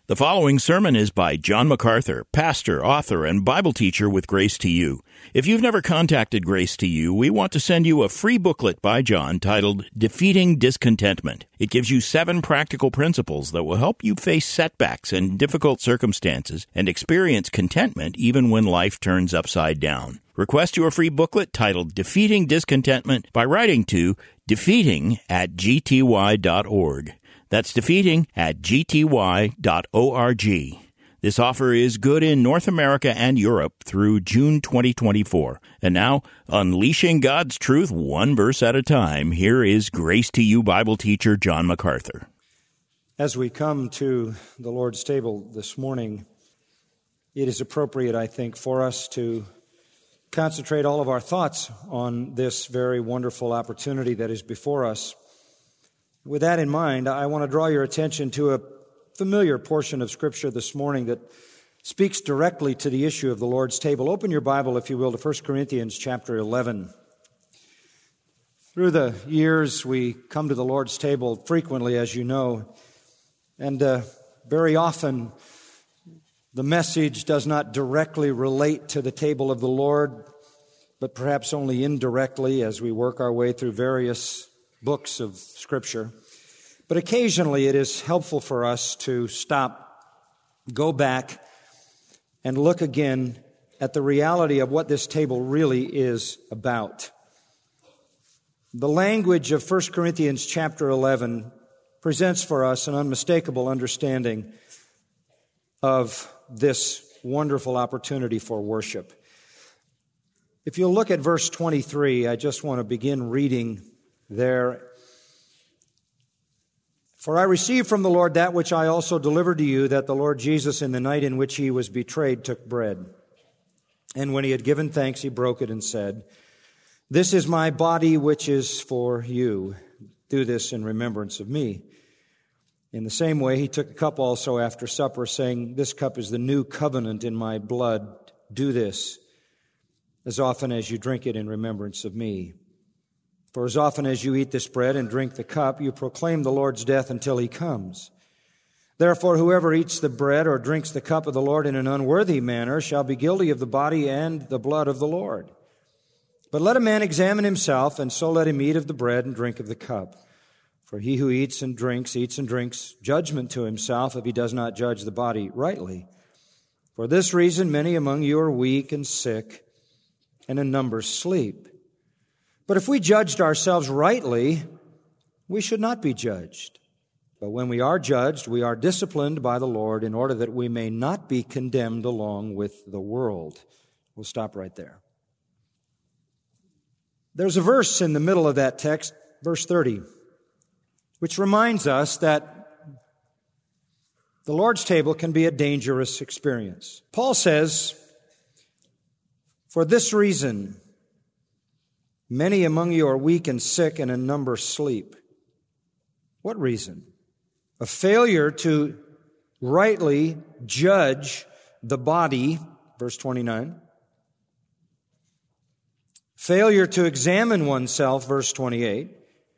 The following sermon is by John MacArthur, pastor, author, and Bible teacher with Grace to You. If you've never contacted Grace to You, we want to send you a free booklet by John titled Defeating Discontentment. It gives you 7 practical principles that will help you face setbacks and difficult circumstances and experience contentment even when life turns upside down. Request your free booklet titled Defeating Discontentment by writing to defeating@gty.org. That's defeating@gty.org. This offer is good in North America and Europe through June 2024. And now, unleashing God's truth one verse at a time, here is Grace to You Bible teacher John MacArthur. As we come to the Lord's table this morning, it is appropriate, I think, for us to concentrate all of our thoughts on this very wonderful opportunity that is before us. With that in mind, I want to draw your attention to a familiar portion of Scripture this morning that speaks directly to the issue of the Lord's table. Open your Bible, if you will, to 1 Corinthians chapter 11. Through the years, we come to the Lord's table frequently, as you know, and very often the message does not directly relate to the table of the Lord, but perhaps only indirectly as we work our way through various books of Scripture. But occasionally it is helpful for us to stop, go back, and look again at the reality of what this table really is about. The language of 1 Corinthians chapter 11 presents for us an unmistakable understanding of this wonderful opportunity for worship. If you'll look at verse 23, I just want to begin reading there. For I received from the Lord that which I also delivered to you, that the Lord Jesus, in the night in which he was betrayed, took bread. And when he had given thanks, he broke it and said, "This is my body, which is for you. Do this in remembrance of me." In the same way, he took a cup also after supper, saying, "This cup is the new covenant in my blood. Do this as often as you drink it in remembrance of me. For as often as you eat this bread and drink the cup, you proclaim the Lord's death until he comes. Therefore, whoever eats the bread or drinks the cup of the Lord in an unworthy manner shall be guilty of the body and the blood of the Lord. But let a man examine himself, and so let him eat of the bread and drink of the cup. For he who eats and drinks judgment to himself if he does not judge the body rightly. For this reason many among you are weak and sick, and in numbers sleep. But if we judged ourselves rightly, we should not be judged. But when we are judged, we are disciplined by the Lord in order that we may not be condemned along with the world." We'll stop right there. There's a verse in the middle of that text, verse 30, which reminds us that the Lord's table can be a dangerous experience. Paul says, "For this reason, many among you are weak and sick, and in number sleep." What reason? A failure to rightly judge the body, verse 29. Failure to examine oneself, verse 28.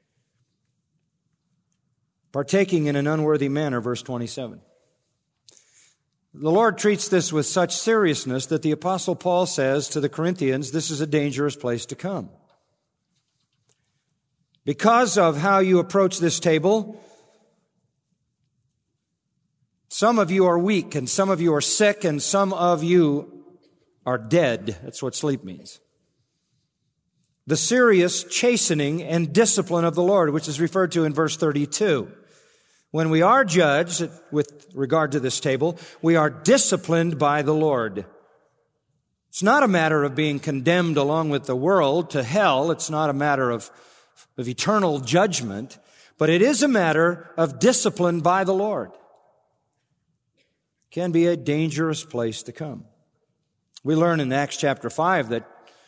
Partaking in an unworthy manner, verse 27. The Lord treats this with such seriousness that the Apostle Paul says to the Corinthians, this is a dangerous place to come. Because of how you approach this table, some of you are weak, and some of you are sick, and some of you are dead. That's what sleep means. The serious chastening and discipline of the Lord, which is referred to in verse 32. When we are judged with regard to this table, we are disciplined by the Lord. It's not a matter of being condemned along with the world to hell. It's not a matter of eternal judgment, but it is a matter of discipline by the Lord. It can be a dangerous place to come. We learn in Acts chapter 5 that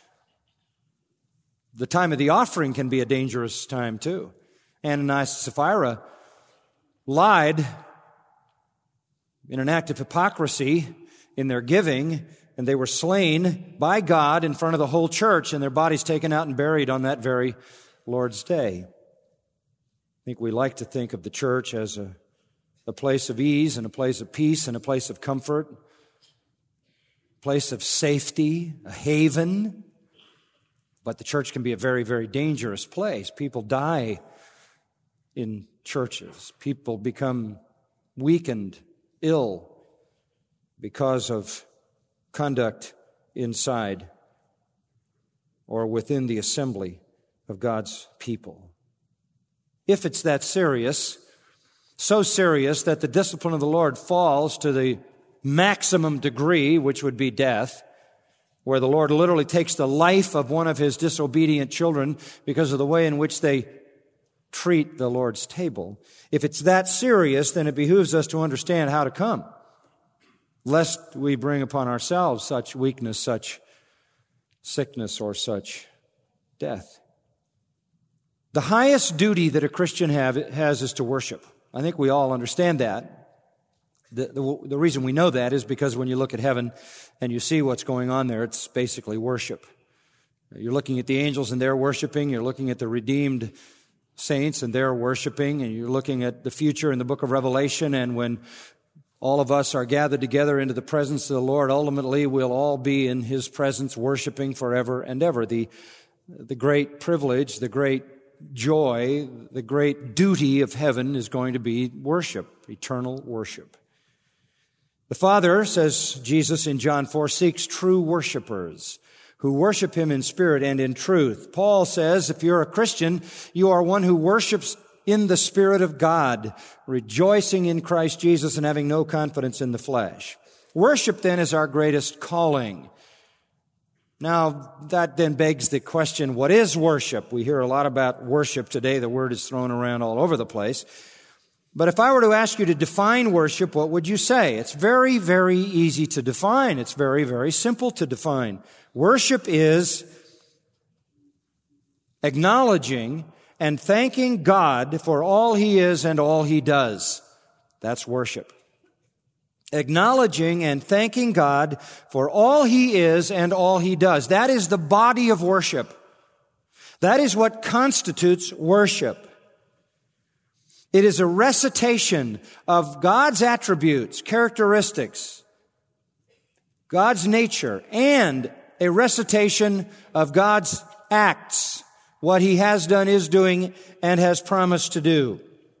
the time of the offering can be a dangerous time too. Ananias and Sapphira lied in an act of hypocrisy in their giving, and they were slain by God in front of the whole church, and their bodies taken out and buried on that very Lord's Day. I think we like to think of the church as a a place of ease and a place of peace and a place of comfort, a place of safety, a haven. But the church can be a very, very dangerous place. People die in churches. People become weakened, ill, because of conduct inside or within the assembly of God's people. If it's that serious, so serious that the discipline of the Lord falls to the maximum degree, which would be death, where the Lord literally takes the life of one of His disobedient children because of the way in which they treat the Lord's table. If it's that serious, then it behooves us to understand how to come, lest we bring upon ourselves such weakness, such sickness, or such death. The highest duty that a Christian has is to worship. I think we all understand that. The reason we know that is because when you look at heaven and you see what's going on there, it's basically worship. You're looking at the angels and they're worshiping. You're looking at the redeemed saints and they're worshiping. And you're looking at the future in the book of Revelation. And when all of us are gathered together into the presence of the Lord, ultimately we'll all be in His presence worshiping forever and ever. The great privilege, the great joy, the great duty of heaven is going to be worship, eternal worship. The Father, says Jesus in John 4, seeks true worshipers who worship Him in spirit and in truth. Paul says, if you're a Christian, you are one who worships in the Spirit of God, rejoicing in Christ Jesus and having no confidence in the flesh. Worship, then, is our greatest calling. Now, that then begs the question, what is worship? We hear a lot about worship today. The word is thrown around all over the place. But if I were to ask you to define worship, what would you say? It's very, very easy to define. It's very, very simple to define. Worship is acknowledging and thanking God for all He is and all He does. That's worship. Acknowledging and thanking God for all He is and all He does. That is the body of worship. That is what constitutes worship. It is a recitation of God's attributes, characteristics, God's nature, and a recitation of God's acts, what He has done, is doing, and has promised to do.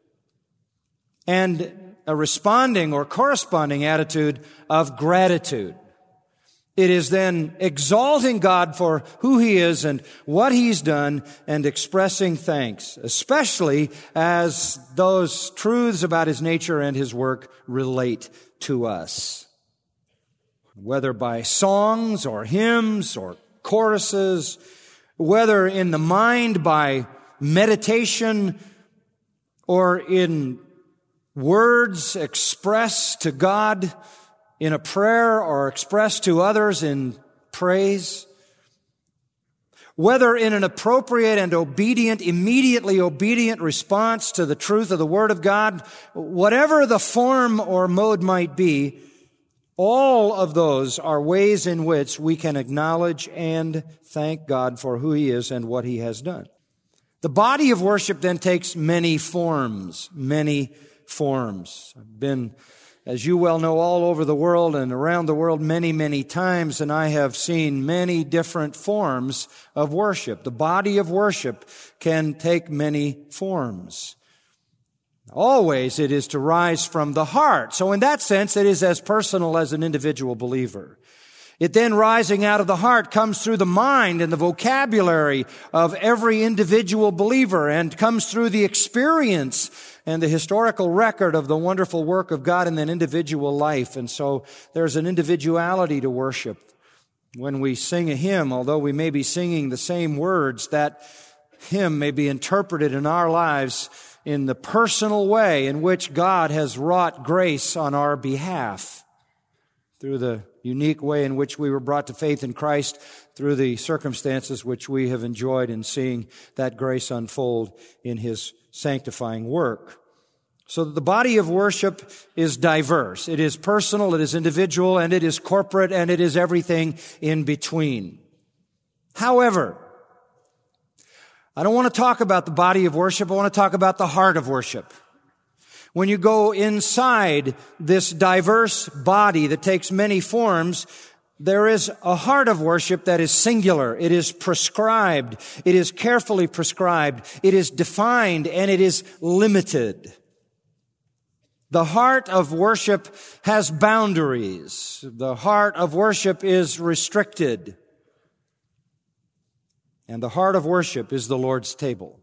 And a responding or corresponding attitude of gratitude. It is then exalting God for who He is and what He's done and expressing thanks, especially as those truths about His nature and His work relate to us. Whether by songs or hymns or choruses, whether in the mind by meditation or in words expressed to God in a prayer or expressed to others in praise, whether in an appropriate and obedient, immediately obedient response to the truth of the Word of God, whatever the form or mode might be, all of those are ways in which we can acknowledge and thank God for who He is and what He has done. The body of worship then takes many forms, many forms. I've been, as you well know, all over the world and around the world many, many times, and I have seen many different forms of worship. The body of worship can take many forms. Always it is to rise from the heart. So in that sense, it is as personal as an individual believer. It then rising out of the heart comes through the mind and the vocabulary of every individual believer and comes through the experience and the historical record of the wonderful work of God in that individual life. And so there's an individuality to worship. When we sing a hymn, although we may be singing the same words, that hymn may be interpreted in our lives in the personal way in which God has wrought grace on our behalf through the unique way in which we were brought to faith in Christ, through the circumstances which we have enjoyed in seeing that grace unfold in His sanctifying work. So the body of worship is diverse. It is personal, it is individual, and it is corporate, and it is everything in between. However, I don't want to talk about the body of worship. I want to talk about the heart of worship. When you go inside this diverse body that takes many forms, there is a heart of worship that is singular. It is prescribed. It is carefully prescribed. It is defined, and it is limited. The heart of worship has boundaries. The heart of worship is restricted. And the heart of worship is the Lord's table.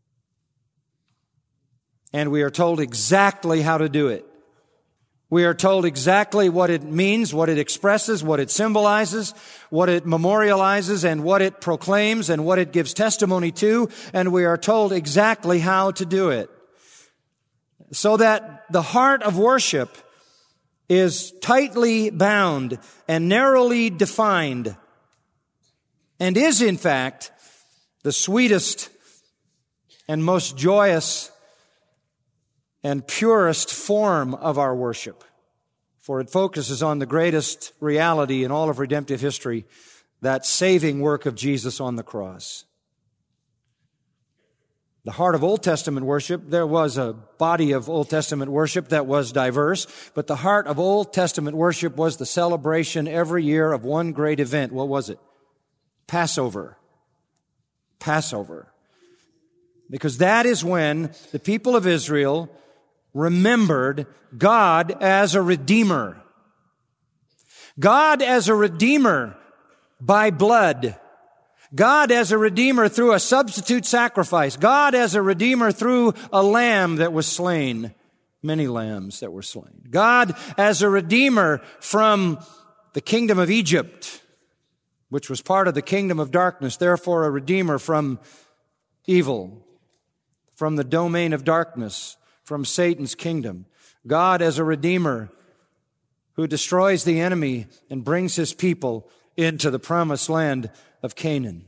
And we are told exactly how to do it. We are told exactly what it means, what it expresses, what it symbolizes, what it memorializes, and what it proclaims, and what it gives testimony to, and we are told exactly how to do it. So that the heart of worship is tightly bound and narrowly defined, and is, in fact, the sweetest and most joyous and purest form of our worship, for it focuses on the greatest reality in all of redemptive history, that saving work of Jesus on the cross. The heart of Old Testament worship, there was a body of Old Testament worship that was diverse, but the heart of Old Testament worship was the celebration every year of one great event. What was it? Passover. Passover. Because that is when the people of Israel remembered God as a redeemer. God as a redeemer by blood. God as a redeemer through a substitute sacrifice. God as a redeemer through a lamb that was slain. Many lambs that were slain. God as a redeemer from the kingdom of Egypt, which was part of the kingdom of darkness, therefore a redeemer from evil, from the domain of darkness, from Satan's kingdom. God as a redeemer who destroys the enemy and brings his people into the promised land of Canaan.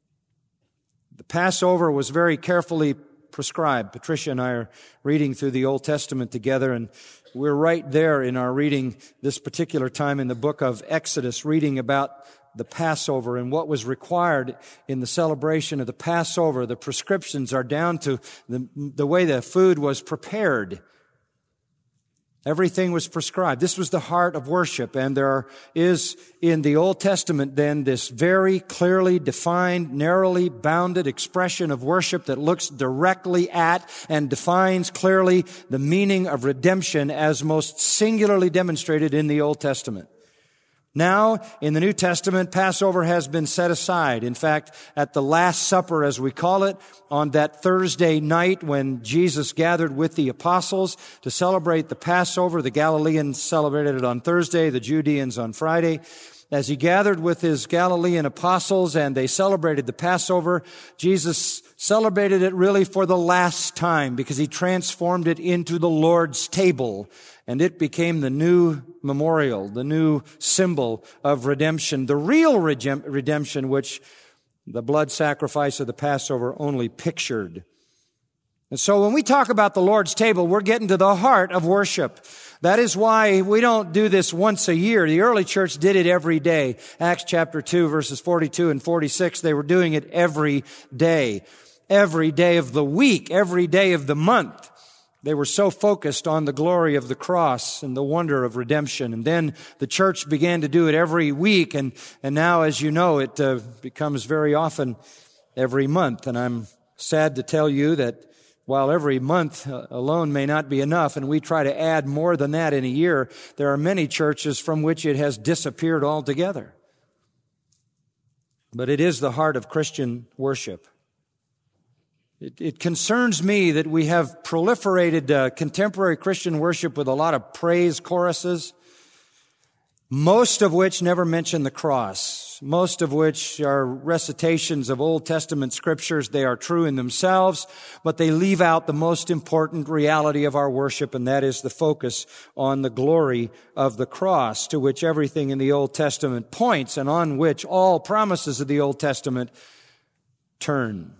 The Passover was very carefully prescribed. Patricia and I are reading through the Old Testament together, and we're right there in our reading this particular time in the book of Exodus, reading about the Passover and what was required in the celebration of the Passover. The prescriptions are down to the way the food was prepared. Everything was prescribed. This was the heart of worship, and there is in the Old Testament then this very clearly defined, narrowly bounded expression of worship that looks directly at and defines clearly the meaning of redemption as most singularly demonstrated in the Old Testament. Now, in the New Testament, Passover has been set aside. In fact, at the Last Supper, as we call it, on that Thursday night when Jesus gathered with the apostles to celebrate the Passover, the Galileans celebrated it on Thursday, the Judeans on Friday. As he gathered with his Galilean apostles and they celebrated the Passover, Jesus celebrated it really for the last time because he transformed it into the Lord's table. And it became the new memorial, the new symbol of redemption, the real redemption which the blood sacrifice of the Passover only pictured. And so when we talk about the Lord's table, we're getting to the heart of worship. That is why we don't do this once a year. The early church did it every day. Acts chapter 2, verses 42 and 46, they were doing it every day of the week, every day of the month. They were so focused on the glory of the cross and the wonder of redemption. And then the church began to do it every week. And now, as you know, it becomes very often every month. And I'm sad to tell you that while every month alone may not be enough, and we try to add more than that in a year, there are many churches from which it has disappeared altogether. But it is the heart of Christian worship. It concerns me that we have proliferated contemporary Christian worship with a lot of praise choruses, most of which never mention the cross, most of which are recitations of Old Testament scriptures. They are true in themselves, but they leave out the most important reality of our worship, and that is the focus on the glory of the cross, to which everything in the Old Testament points and on which all promises of the Old Testament turn.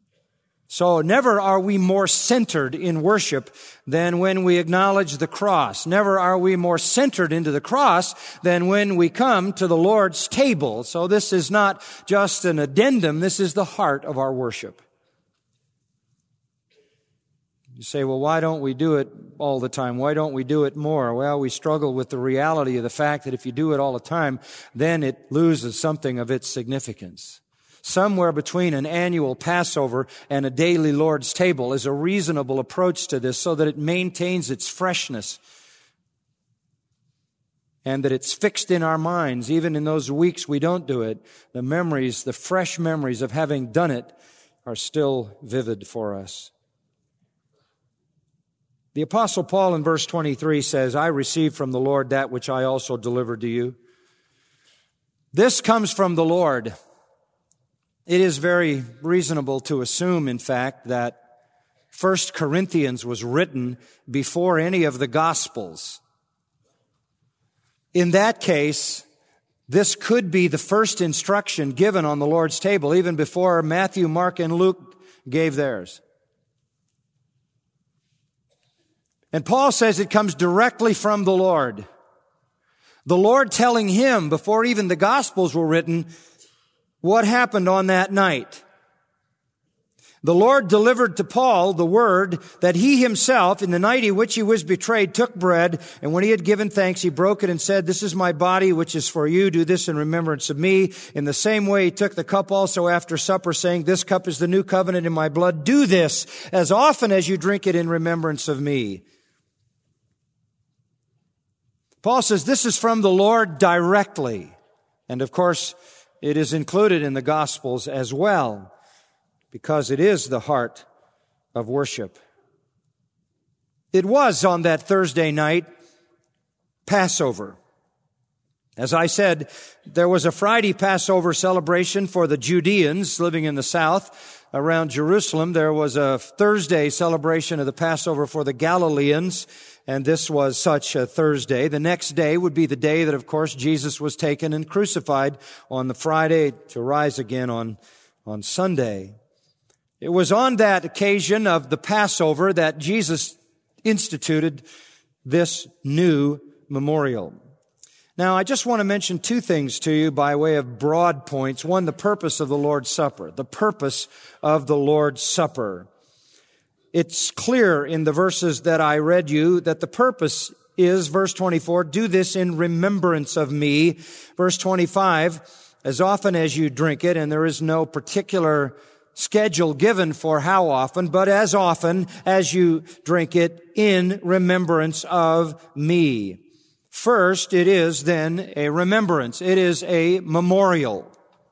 So never are we more centered in worship than when we acknowledge the cross. Never are we more centered into the cross than when we come to the Lord's table. So this is not just an addendum. This is the heart of our worship. You say, well, why don't we do it all the time? Why don't we do it more? Well, we struggle with the reality of the fact that if you do it all the time, then it loses something of its significance. Somewhere between an annual Passover and a daily Lord's table is a reasonable approach to this so that it maintains its freshness and that it's fixed in our minds. Even in those weeks we don't do it, the memories, the fresh memories of having done it are still vivid for us. The Apostle Paul in verse 23 says, I received from the Lord that which I also delivered to you. This comes from the Lord. It is very reasonable to assume, in fact, that 1 Corinthians was written before any of the Gospels. In that case, this could be the first instruction given on the Lord's table, even before Matthew, Mark, and Luke gave theirs. And Paul says it comes directly from the Lord. The Lord telling him, before even the Gospels were written, what happened on that night. The Lord delivered to Paul the word that he himself, in the night in which he was betrayed, took bread, and when he had given thanks, he broke it and said, this is my body, which is for you. Do this in remembrance of me. In the same way, he took the cup also after supper, saying, this cup is the new covenant in my blood. Do this as often as you drink it in remembrance of me. Paul says this is from the Lord directly. And of course, it is included in the Gospels as well, because it is the heart of worship. It was on that Thursday night, Passover. As I said, there was a Friday Passover celebration for the Judeans living in the south around Jerusalem. There was a Thursday celebration of the Passover for the Galileans, and this was such a Thursday. The next day would be the day that, of course, Jesus was taken and crucified on the Friday to rise again on Sunday. It was on that occasion of the Passover that Jesus instituted this new memorial. Now, I just want to mention two things to you by way of broad points. One, the purpose of the Lord's Supper. The purpose of the Lord's Supper. It's clear in the verses that I read you that the purpose is, verse 24, do this in remembrance of me. Verse 25, as often as you drink it, and there is no particular schedule given for how often, but as often as you drink it in remembrance of me. First, it is then a remembrance. It is a memorial.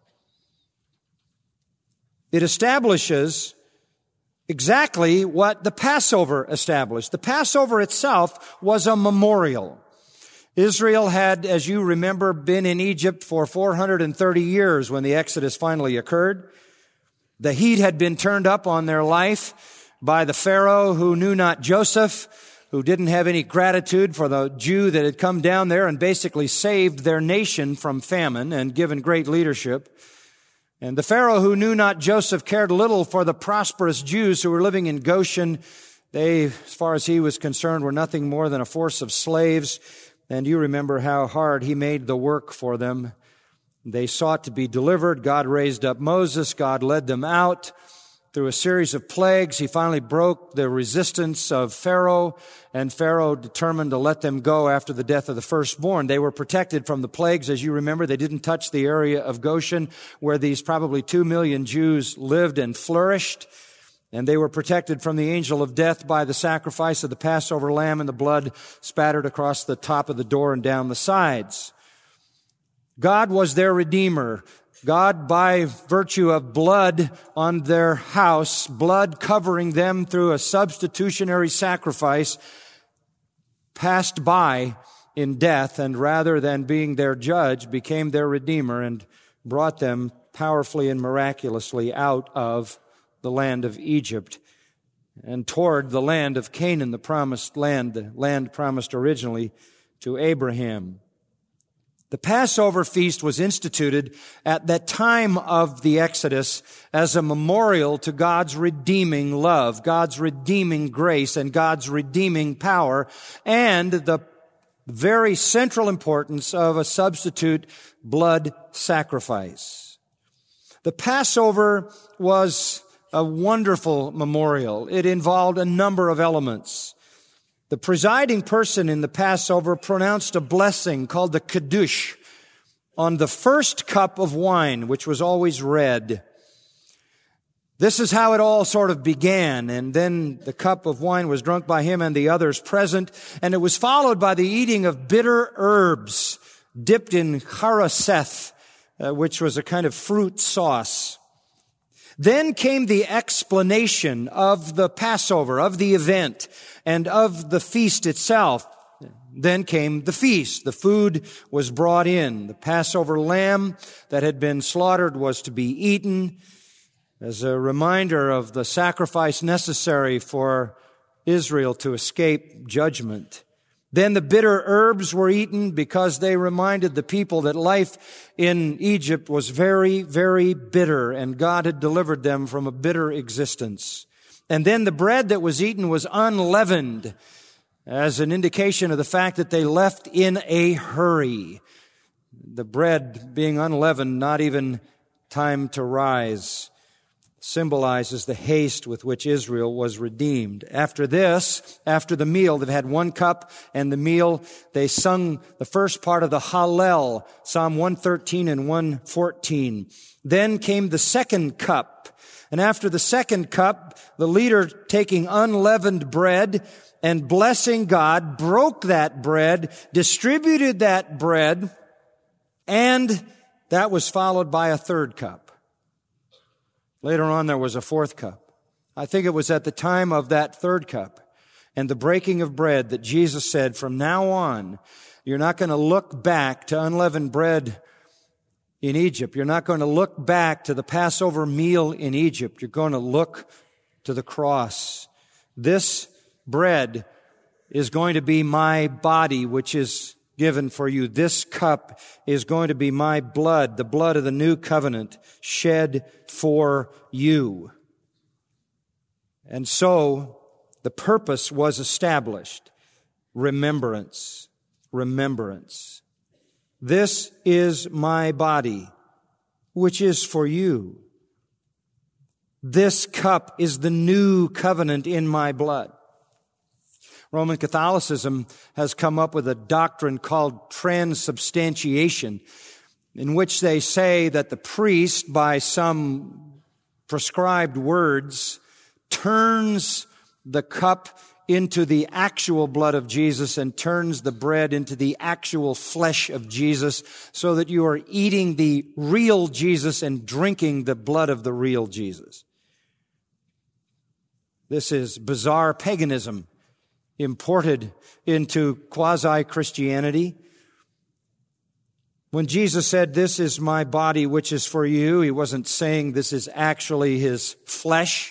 It establishes exactly what the Passover established. The Passover itself was a memorial. Israel had, as you remember, been in Egypt for 430 years when the Exodus finally occurred. The heat had been turned up on their life by the Pharaoh who knew not Joseph, who didn't have any gratitude for the Jew that had come down there and basically saved their nation from famine and given great leadership. And the Pharaoh who knew not Joseph cared little for the prosperous Jews who were living in Goshen. They, as far as he was concerned, were nothing more than a force of slaves. And you remember how hard he made the work for them. They sought to be delivered. God raised up Moses. God led them out through a series of plagues. He finally broke the resistance of Pharaoh, and Pharaoh determined to let them go after the death of the firstborn. They were protected from the plagues. As you remember, they didn't touch the area of Goshen where these probably 2 million Jews lived and flourished. And they were protected from the angel of death by the sacrifice of the Passover lamb and the blood spattered across the top of the door and down the sides. God was their Redeemer. God, by virtue of blood on their house, blood covering them through a substitutionary sacrifice, passed by in death, and rather than being their judge, became their Redeemer and brought them powerfully and miraculously out of the land of Egypt and toward the land of Canaan, the promised land, the land promised originally to Abraham. The Passover feast was instituted at that time of the Exodus as a memorial to God's redeeming love, God's redeeming grace, and God's redeeming power, and the very central importance of a substitute blood sacrifice. The Passover was a wonderful memorial. It involved a number of elements. The presiding person in the Passover pronounced a blessing called the Kiddush on the first cup of wine, which was always red. This is how it all sort of began, and then the cup of wine was drunk by him and the others present, and it was followed by the eating of bitter herbs dipped in charaseth, which was a kind of fruit sauce. Then came the explanation of the Passover, of the event, and of the feast itself. Then came the feast. The food was brought in. The Passover lamb that had been slaughtered was to be eaten as a reminder of the sacrifice necessary for Israel to escape judgment. Then the bitter herbs were eaten because they reminded the people that life in Egypt was very, very bitter, and God had delivered them from a bitter existence. And then the bread that was eaten was unleavened, as an indication of the fact that they left in a hurry. The bread being unleavened, not even time to rise, symbolizes the haste with which Israel was redeemed. After this, after the meal, they've had one cup and the meal, they sung the first part of the Hallel, Psalm 113 and 114. Then came the second cup. And after the second cup, the leader taking unleavened bread and blessing God, broke that bread, distributed that bread, and that was followed by a third cup. Later on, there was a fourth cup. I think it was at the time of that third cup and the breaking of bread that Jesus said, from now on, you're not going to look back to unleavened bread in Egypt. You're not going to look back to the Passover meal in Egypt. You're going to look to the cross. This bread is going to be my body, which is given for you. This cup is going to be my blood, the blood of the new covenant, shed for you. And so the purpose was established. Remembrance. Remembrance. This is my body, which is for you. This cup is the new covenant in my blood. Roman Catholicism has come up with a doctrine called transubstantiation, in which they say that the priest, by some prescribed words, turns the cup into the actual blood of Jesus and turns the bread into the actual flesh of Jesus, so that you are eating the real Jesus and drinking the blood of the real Jesus. This is bizarre paganism imported into quasi-Christianity. When Jesus said, this is my body which is for you, he wasn't saying this is actually his flesh.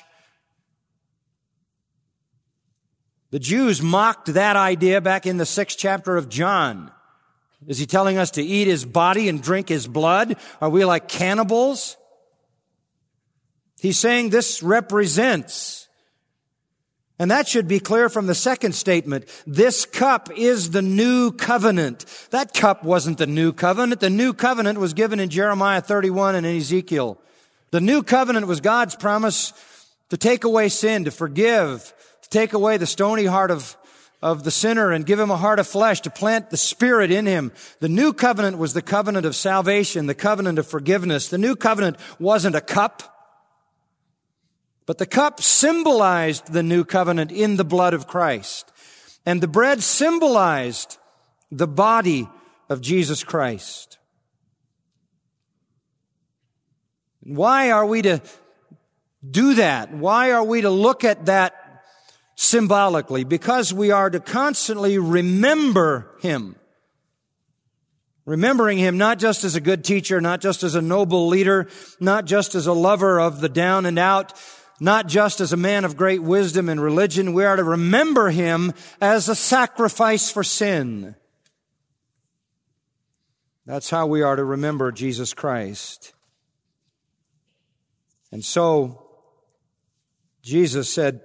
The Jews mocked that idea back in the 6th chapter of John. Is he telling us to eat his body and drink his blood? Are we like cannibals? He's saying this represents. And that should be clear from the second statement. This cup is the new covenant. That cup wasn't the new covenant. The new covenant was given in Jeremiah 31 and in Ezekiel. The new covenant was God's promise to take away sin, to forgive, to take away the stony heart of the sinner and give him a heart of flesh, to plant the Spirit in him. The new covenant was the covenant of salvation, the covenant of forgiveness. The new covenant wasn't a cup, but the cup symbolized the new covenant in the blood of Christ. And the bread symbolized the body of Jesus Christ. Why are we to do that? Why are we to look at that symbolically? Because we are to constantly remember Him. Remembering Him not just as a good teacher, not just as a noble leader, not just as a lover of the down and out, not just as a man of great wisdom and religion. We are to remember Him as a sacrifice for sin. That's how we are to remember Jesus Christ. And so, Jesus said,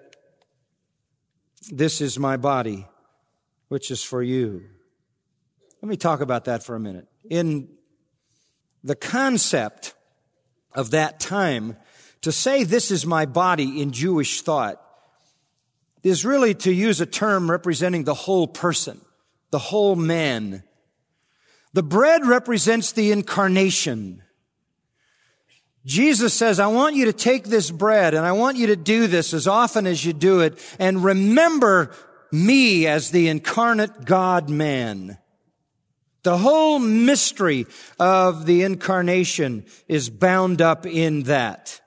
this is my body, which is for you. Let me talk about that for a minute. In the concept of that time, To say this is my body in Jewish thought is really to use a term representing the whole person, the whole man. The bread represents the incarnation. Jesus says, I want you to take this bread and I want you to do this as often as you do it and remember me as the incarnate God-man. The whole mystery of the incarnation is bound up in that.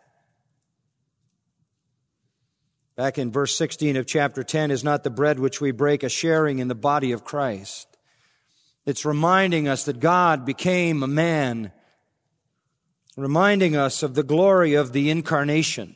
Back in verse 16 of chapter 10, is not the bread which we break a sharing in the body of Christ. It's reminding us that God became a man, reminding us of the glory of the incarnation.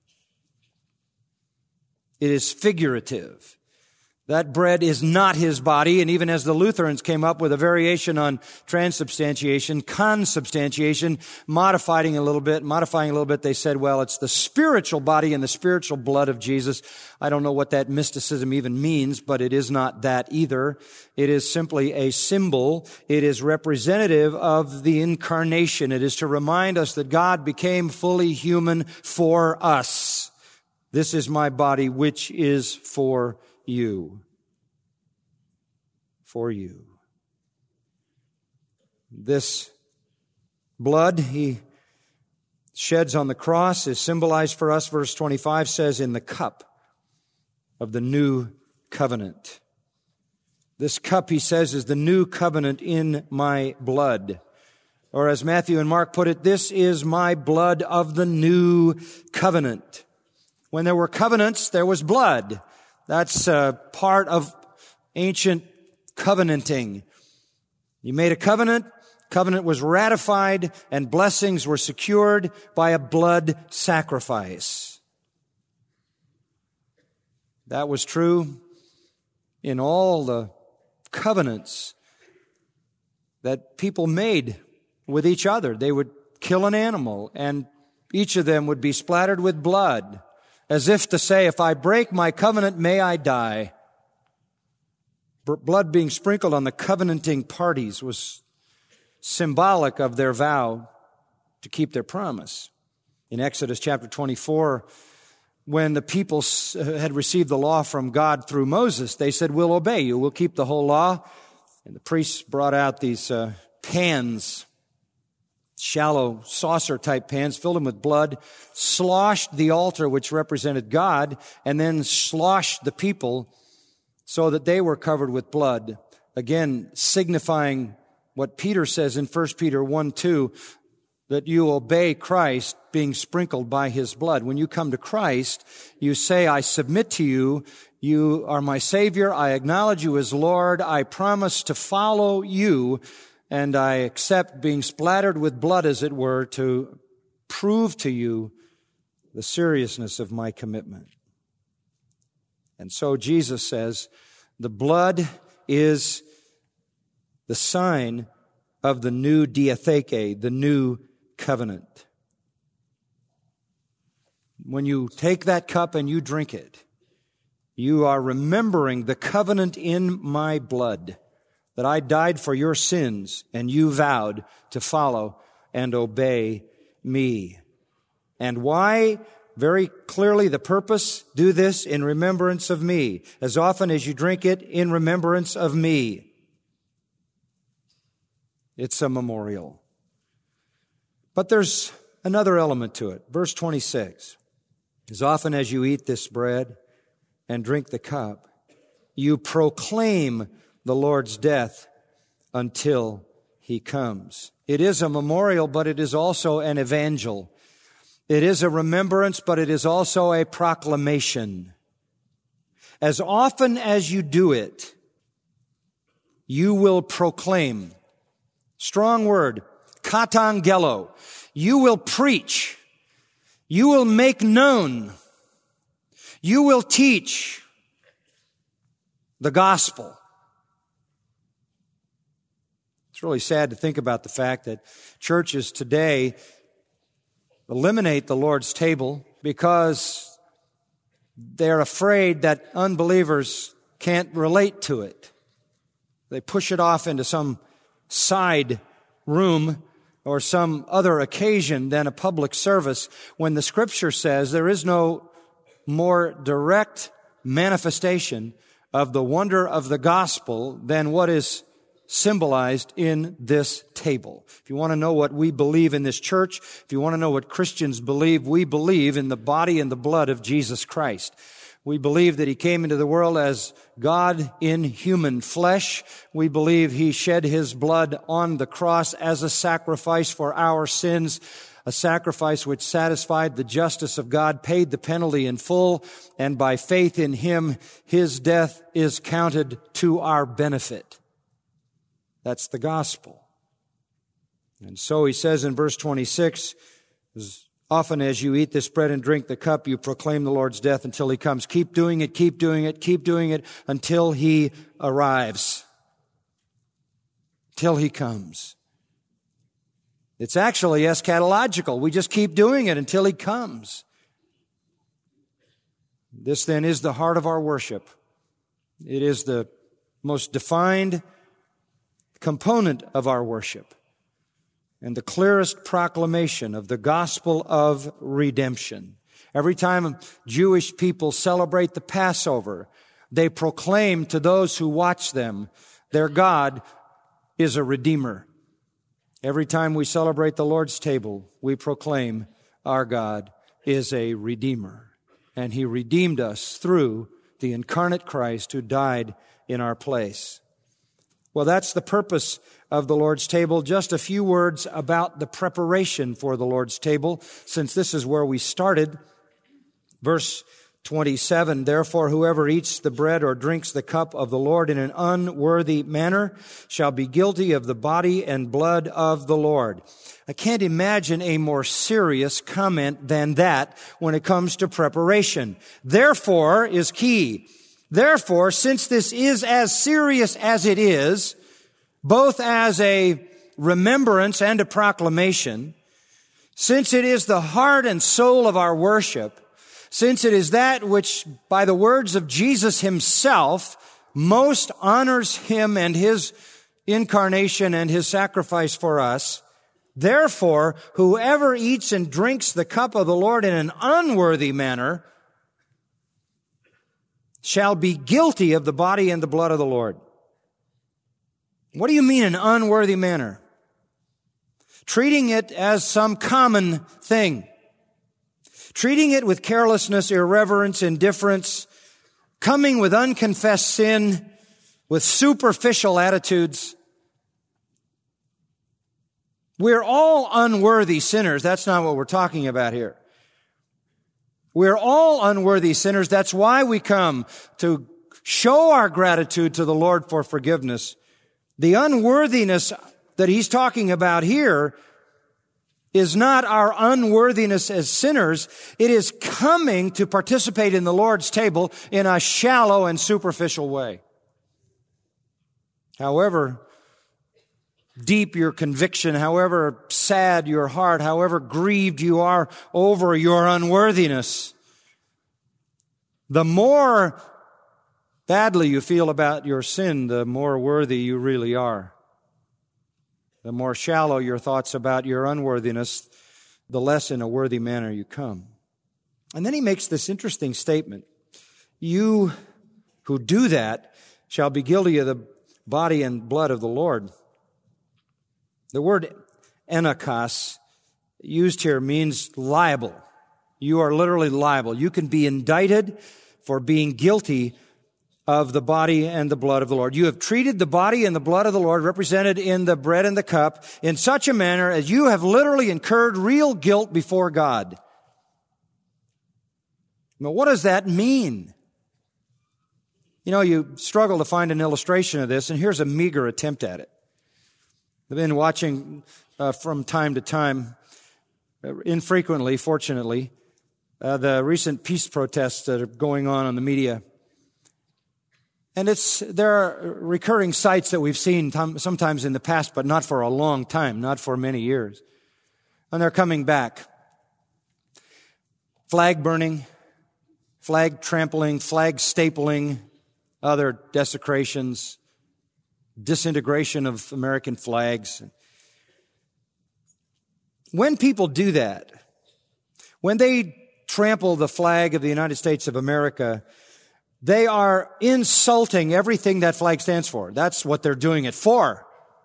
It is figurative. That bread is not his body, and even as the Lutherans came up with a variation on transubstantiation, consubstantiation, modifying a little bit, they said, well, it's the spiritual body and the spiritual blood of Jesus. I don't know what that mysticism even means, but it is not that either. It is simply a symbol. It is representative of the incarnation. It is to remind us that God became fully human for us. This is my body, which is for you. For you. This blood he sheds on the cross is symbolized for us, verse 25 says, in the cup of the new covenant. This cup, he says, is the new covenant in my blood. Or as Matthew and Mark put it, this is my blood of the new covenant. When there were covenants, there was blood. That's part of ancient covenanting. You made a covenant was ratified, and blessings were secured by a blood sacrifice. That was true in all the covenants that people made with each other. They would kill an animal, and each of them would be splattered with blood, as if to say, if I break my covenant, may I die. Blood being sprinkled on the covenanting parties was symbolic of their vow to keep their promise. In Exodus chapter 24, when the people had received the law from God through Moses, they said, we'll obey you, we'll keep the whole law. And the priests brought out these pans, shallow saucer-type pans, filled them with blood, sloshed the altar which represented God, and then sloshed the people so that they were covered with blood. Again, signifying what Peter says in 1 Peter 1:2, that you obey Christ being sprinkled by his blood. When you come to Christ, you say, I submit to you. You are my Savior. I acknowledge you as Lord. I promise to follow you. And I accept being splattered with blood, as it were, to prove to you the seriousness of my commitment. And so Jesus says, the blood is the sign of the new diatheke, the new covenant. When you take that cup and you drink it, you are remembering the covenant in my blood, that I died for your sins, and you vowed to follow and obey me. And why? Very clearly the purpose, do this in remembrance of me. As often as you drink it, in remembrance of me. It's a memorial. But there's another element to it. Verse 26. As often as you eat this bread and drink the cup, you proclaim the Lord's death until he comes. It is a memorial, but it is also an evangel. It is a remembrance, but it is also a proclamation. As often as you do it, you will proclaim. Strong word, katangelo. You will preach. You will make known. You will teach the gospel. It's really sad to think about the fact that churches today eliminate the Lord's table because they're afraid that unbelievers can't relate to it. They push it off into some side room or some other occasion than a public service, when the Scripture says there is no more direct manifestation of the wonder of the gospel than what is symbolized in this table. If you want to know what we believe in this church, if you want to know what Christians believe, we believe in the body and the blood of Jesus Christ. We believe that He came into the world as God in human flesh. We believe He shed His blood on the cross as a sacrifice for our sins, a sacrifice which satisfied the justice of God, paid the penalty in full, and by faith in Him, His death is counted to our benefit. That's the gospel. And so He says in verse 26, as often as you eat this bread and drink the cup, you proclaim the Lord's death until He comes. Keep doing it, keep doing it, keep doing it until He arrives. Till He comes. It's actually eschatological. We just keep doing it until He comes. This then is the heart of our worship. It is the most defined component of our worship and the clearest proclamation of the gospel of redemption. Every time Jewish people celebrate the Passover, they proclaim to those who watch them, their God is a Redeemer. Every time we celebrate the Lord's table, we proclaim our God is a Redeemer. And He redeemed us through the incarnate Christ who died in our place. Well, that's the purpose of the Lord's table. Just a few words about the preparation for the Lord's table, since this is where we started. Verse 27, therefore whoever eats the bread or drinks the cup of the Lord in an unworthy manner shall be guilty of the body and blood of the Lord. I can't imagine a more serious comment than that when it comes to preparation. Therefore is key. Therefore, since this is as serious as it is, both as a remembrance and a proclamation, since it is the heart and soul of our worship, since it is that which, by the words of Jesus Himself, most honors Him and His incarnation and His sacrifice for us, therefore, whoever eats and drinks the cup of the Lord in an unworthy manner shall be guilty of the body and the blood of the Lord. What do you mean an unworthy manner? Treating it as some common thing. Treating it with carelessness, irreverence, indifference, coming with unconfessed sin, with superficial attitudes. We're all unworthy sinners. That's not what we're talking about here. We're all unworthy sinners. That's why we come to show our gratitude to the Lord for forgiveness. The unworthiness that He's talking about here is not our unworthiness as sinners. It is coming to participate in the Lord's table in a shallow and superficial way. However deep your conviction, however sad your heart, however grieved you are over your unworthiness, the more badly you feel about your sin, the more worthy you really are. The more shallow your thoughts about your unworthiness, the less in a worthy manner you come. And then he makes this interesting statement. You who do that shall be guilty of the body and blood of the Lord. The word enakos used here means liable. You are literally liable. You can be indicted for being guilty of the body and the blood of the Lord. You have treated the body and the blood of the Lord, represented in the bread and the cup, in such a manner as you have literally incurred real guilt before God. Now, what does that mean? You know, you struggle to find an illustration of this, and here's a meager attempt at it. I've been watching from time to time, infrequently, fortunately, the recent peace protests that are going on the media. And there are recurring sights that we've seen sometimes in the past, but not for a long time, not for many years. And they're coming back. Flag burning, flag trampling, flag stapling, other desecrations, disintegration of American flags. When people do that, when they trample the flag of the United States of America, they are insulting everything that flag stands for. That's what they're doing it for.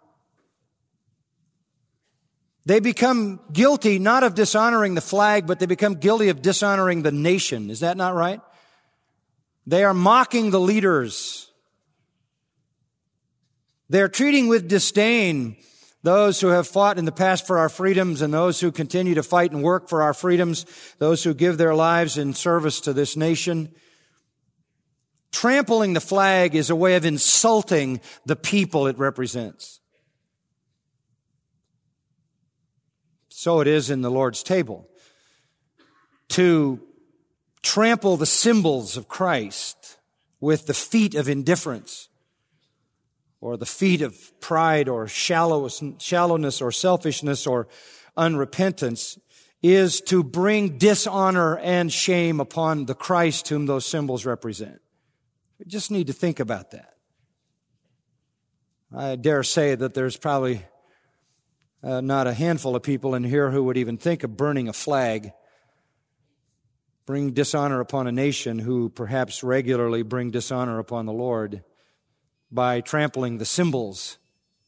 They become guilty not of dishonoring the flag, but they become guilty of dishonoring the nation. Is that not right? They are mocking the leaders. They're treating with disdain those who have fought in the past for our freedoms and those who continue to fight and work for our freedoms, those who give their lives in service to this nation. Trampling the flag is a way of insulting the people it represents. So it is in the Lord's table. To trample the symbols of Christ with the feet of indifference, or the feet of pride or shallowness or selfishness or unrepentance, is to bring dishonor and shame upon the Christ whom those symbols represent. We just need to think about that. I dare say that there's probably not a handful of people in here who would even think of burning a flag, bring dishonor upon a nation who perhaps regularly bring dishonor upon the Lord by trampling the symbols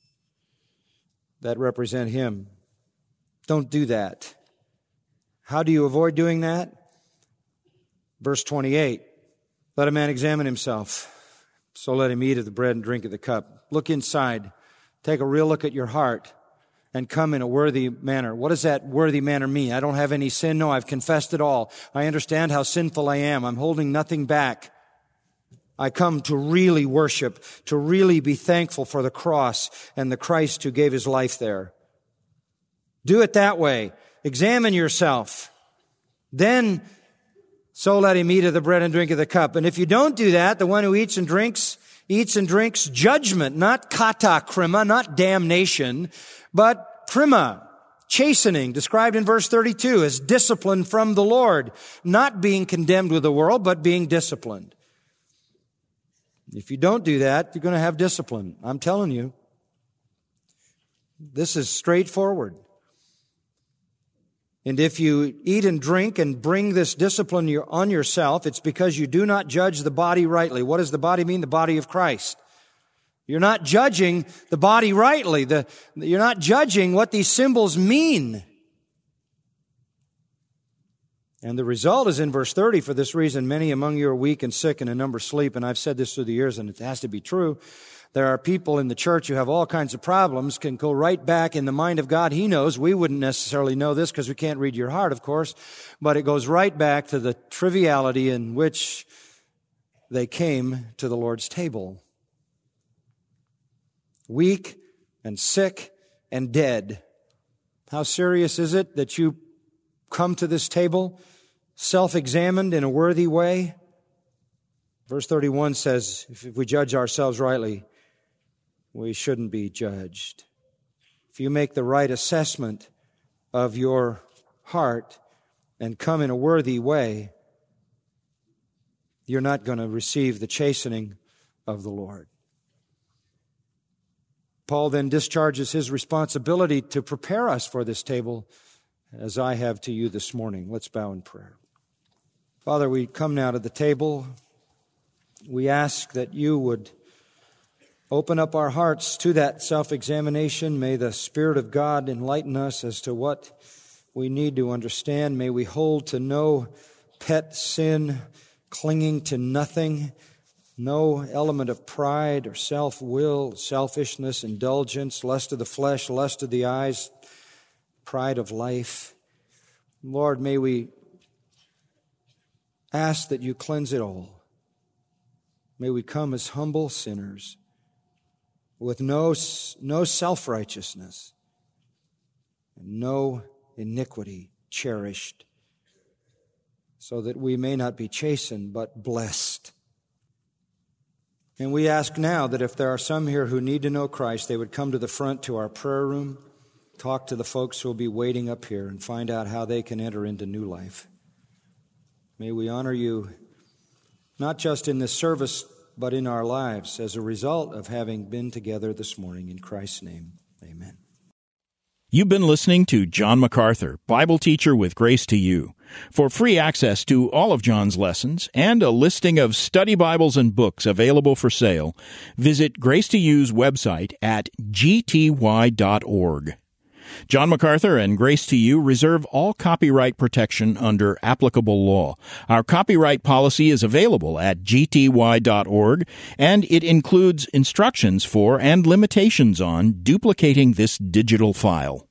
that represent Him. Don't do that. How do you avoid doing that? Verse 28, let a man examine himself, so let him eat of the bread and drink of the cup. Look inside. Take a real look at your heart and come in a worthy manner. What does that worthy manner mean? I don't have any sin. No, I've confessed it all. I understand how sinful I am. I'm holding nothing back. I come to really worship, to really be thankful for the cross and the Christ who gave His life there. Do it that way. Examine yourself. Then, so let him eat of the bread and drink of the cup. And if you don't do that, the one who eats and drinks judgment, not kata krima, not damnation, but krima, chastening, described in verse 32 as discipline from the Lord, not being condemned with the world, but being disciplined. If you don't do that, you're going to have discipline. I'm telling you. This is straightforward. And if you eat and drink and bring this discipline on yourself, it's because you do not judge the body rightly. What does the body mean? The body of Christ. You're not judging the body rightly. You're not judging what these symbols mean. And the result is in verse 30, for this reason, many among you are weak and sick and a number sleep. And I've said this through the years, and it has to be true. There are people in the church who have all kinds of problems, can go right back in the mind of God. He knows. We wouldn't necessarily know this because we can't read your heart, of course. But it goes right back to the triviality in which they came to the Lord's table. Weak and sick and dead. How serious is it that you come to this table self-examined in a worthy way? Verse 31 says, if we judge ourselves rightly, we shouldn't be judged. If you make the right assessment of your heart and come in a worthy way, you're not going to receive the chastening of the Lord. Paul then discharges his responsibility to prepare us for this table as I have to you this morning. Let's bow in prayer. Father, we come now to the table. We ask that you would open up our hearts to that self-examination. May the Spirit of God enlighten us as to what we need to understand. May we hold to no pet sin, clinging to nothing, no element of pride or self-will, selfishness, indulgence, lust of the flesh, lust of the eyes, pride of life. Lord, may we ask that you cleanse it all. May we come as humble sinners with no self-righteousness and no iniquity cherished, so that we may not be chastened but blessed. And we ask now that if there are some here who need to know Christ, they would come to the front to our prayer room, talk to the folks who will be waiting up here, and find out how they can enter into new life. May we honor you not just in this service, but in our lives as a result of having been together this morning. In Christ's name, amen. You've been listening to John MacArthur, Bible teacher with Grace to You. For free access to all of John's lessons and a listing of study Bibles and books available for sale, visit Grace to You's website at gty.org. John MacArthur and Grace to You reserve all copyright protection under applicable law. Our copyright policy is available at gty.org, and it includes instructions for and limitations on duplicating this digital file.